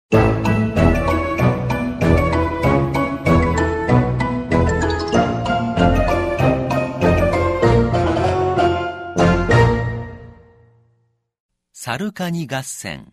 猿カニ合戦。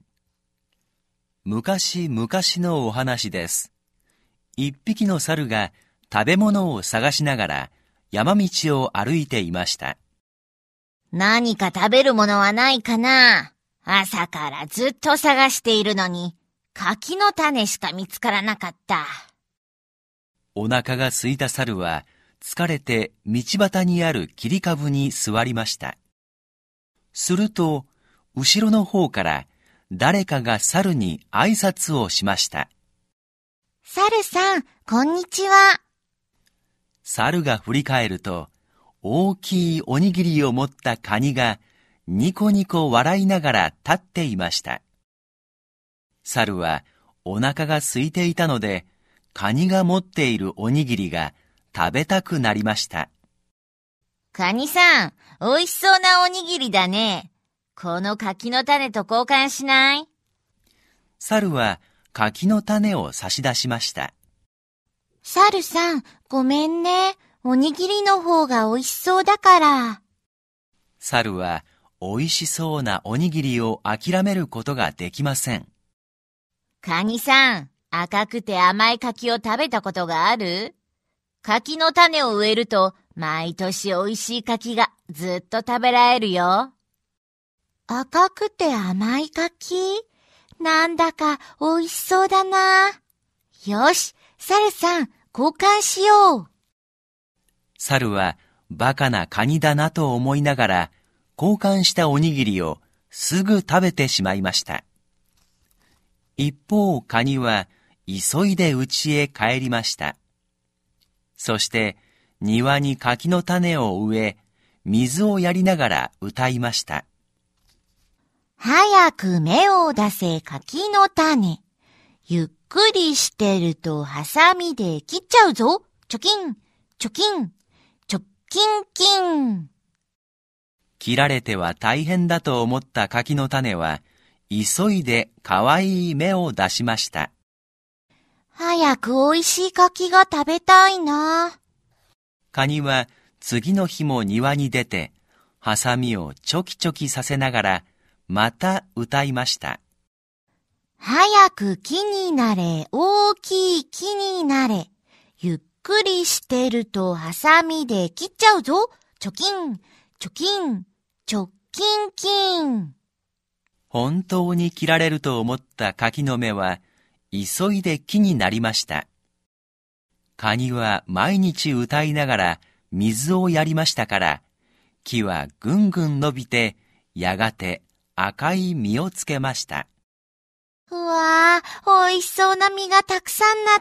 昔々のお話です。一匹の猿が食べ物を探しながら山道を歩いていました。 何か食べるものはないかな？朝からずっと探しているのに、柿の種しか見つからなかった。 お腹が空いた猿は疲れて道端にある切り株に座りました。すると、後ろの方から誰かが猿に挨拶をしました。 猿さん、こんにちは。 猿が振り返ると、大きいおにぎりを持ったカニがニコニコ笑いながら立っていました。猿はお腹が空いていたので、カニが持っているおにぎりが食べたくなりました。 カニさん、おいしそうなおにぎりだね。この柿の種と交換しない？ 猿は柿の種を差し出しました。 猿さん、ごめんね。おにぎりの方がおいしそうだから。 猿はおいしそうなおにぎりを諦めることができません。 カニさん、赤くて甘い柿を食べたことがある？柿の種を植えると毎年おいしい柿がずっと食べられるよ。赤くて甘い柿？なんだかおいしそうだな。よし、猿さん、交換しよう。 猿はバカなカニだなと思いながら、交換したおにぎりをすぐ食べてしまいました。一方、カニは急いで家へ帰りました。そして庭に柿の種を植え、水をやりながら歌いました。 早く芽を出せ柿の種。ゆっくりしてるとハサミで切っちゃうぞ。チョキン、チョキン、チョッキンキン。 切られては大変だと思った柿の種は、急いでかわいい芽を出しました。 早くおいしい柿が食べたいな。 カニは次の日も庭に出て、ハサミをチョキチョキさせながら、また歌いました。 早く木になれ、大きい木になれ。ゆっくりしてるとハサミで切っちゃうぞ。チョキン、チョキン、チョッキンキン。 本当に切られると思った柿の芽は、急いで木になりました。カニは毎日歌いながら水をやりましたから、木はぐんぐん伸びて、やがて赤い実をつけました。 うわー、おいしそうな実がたくさんなった。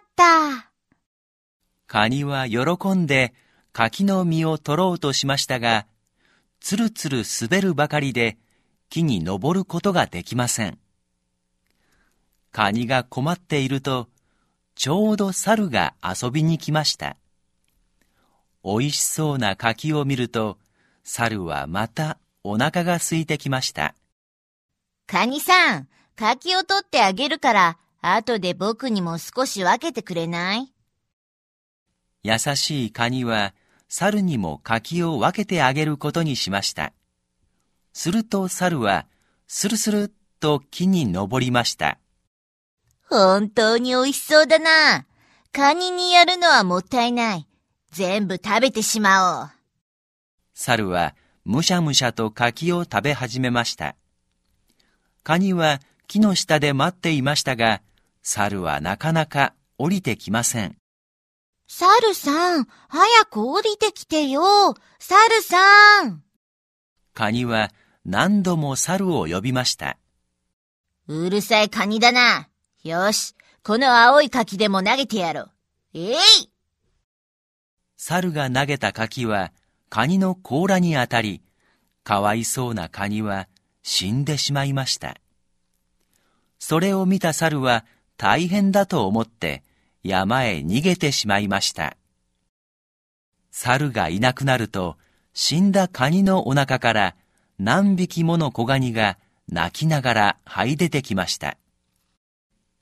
カニは喜んで柿の実を取ろうとしましたが、つるつる滑るばかりで木に登ることができません。カニが困っていると、ちょうど猿が遊びに来ました。おいしそうな柿を見ると、猿はまたお腹が空いてきました。 カニさん、柿を取ってあげるから、後で僕にも少し分けてくれない？ 優しいカニは、猿にも柿を分けてあげることにしました。すると猿は、スルスルっと木に登りました。 本当においしそうだな。カニにやるのはもったいない。全部食べてしまおう。 猿はむしゃむしゃと柿を食べ始めました。カニは木の下で待っていましたが、猿はなかなか降りてきません。 猿さん、早く降りてきてよ。猿さん。 カニは何度も猿を呼びました。 うるさいカニだな。よし、この青い柿でも投げてやろう。えい！ 猿が投げた柿はカニの甲羅に当たり、かわいそうなカニは死んでしまいました。それを見た猿は大変だと思って山へ逃げてしまいました。猿がいなくなると、死んだカニのお腹から何匹もの子ガニが泣きながら這い出てきました。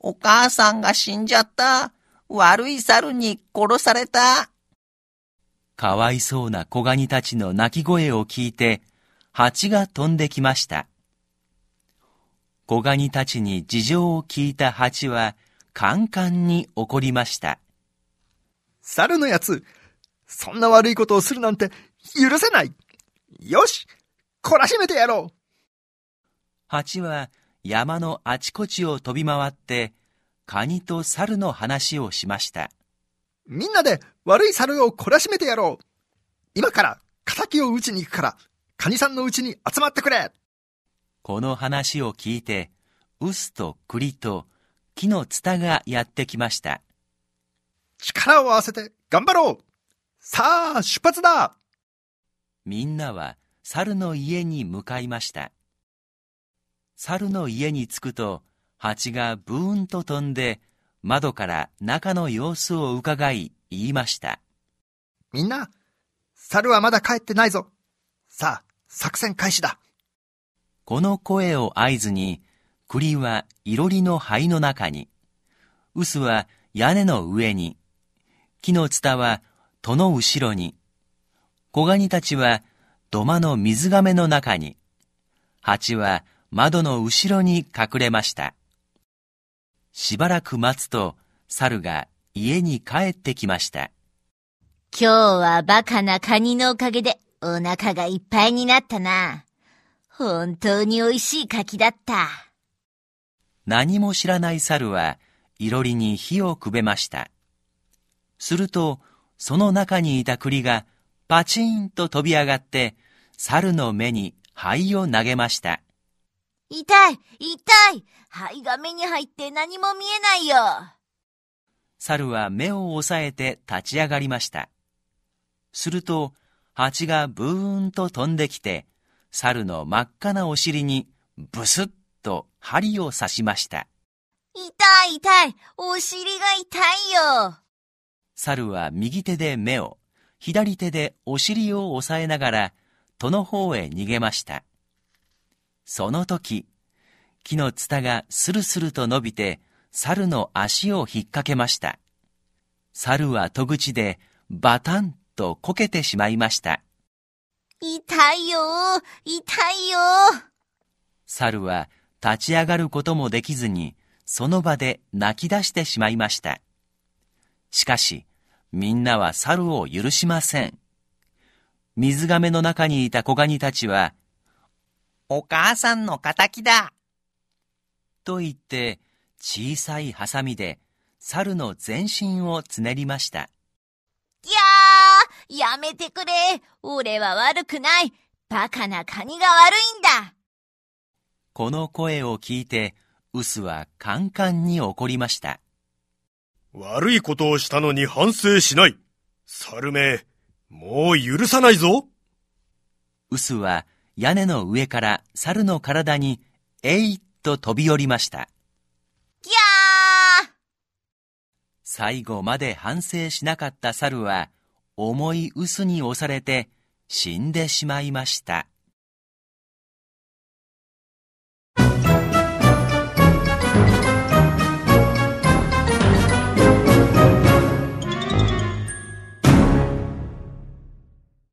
お母さんが死んじゃった。悪い猿に殺された。 かわいそうな子ガニたちの泣き声を聞いて、蜂が飛んできました。子ガニたちに事情を聞いた蜂は、カンカンに怒りました。 猿のやつ、そんな悪いことをするなんて許せない。よし、懲らしめてやろう。 蜂は山のあちこちを飛び回って、カニと猿の話をしました。 みんなで悪い猿を懲らしめてやろう。今から仇を討ちに行くから、カニさんの家に集まってくれ。 この話を聞いて、臼と栗と木のツタがやってきました。 力を合わせて頑張ろう。さあ、出発だ。 みんなは猿の家に向かいました。猿の家に着くと、蜂がブーンと飛んで、窓から中の様子をうかがい、言いました。 みんな、猿はまだ帰ってないぞ。さあ、作戦開始だ。 この声を合図に、栗はいろりの灰の中に、臼は屋根の上に、木のツタは戸の後ろに、子ガニたちは土間の水がめの中に、蜂は窓の後ろに隠れました。しばらく待つと、猿が家に帰ってきました。 今日はバカなカニのおかげでお腹がいっぱいになったな。本当に美味しい柿だった。 何も知らない猿はいろりに火をくべました。すると、その中にいた栗がパチンと飛び上がって、猿の目に灰を投げました。 痛い、痛い。灰が目に入って何も見えないよ。 猿は目を押さえて立ち上がりました。すると、蜂がブーンと飛んできて、猿の真っ赤なお尻にブスッと針を刺しました。 痛い痛い、お尻が痛いよ。 猿は右手で目を、左手でお尻を押さえながら、戸の方へ逃げました。その時、木のツタがスルスルと伸びて、猿の足を引っ掛けました。猿は戸口でバタンとこけてしまいました。 痛いよ、痛いよ。 猿は立ち上がることもできずに、その場で泣き出してしまいました。しかし、みんなは猿を許しません。水がめの中にいた子ガニたちは、 お母さんの仇だ。 と言って、小さいハサミで猿の全身をつねりました。 やー、やめてくれ。俺は悪くない。バカなカニが悪いんだ。 この声を聞いて、臼はカンカンに怒りました。 悪いことをしたのに反省しない。猿め、もう許さないぞ。 臼は屋根の上から猿の体にえいっと飛び降りました。 ぎゃー。 最後まで反省しなかった猿は、重い臼に押されて死んでしまいました。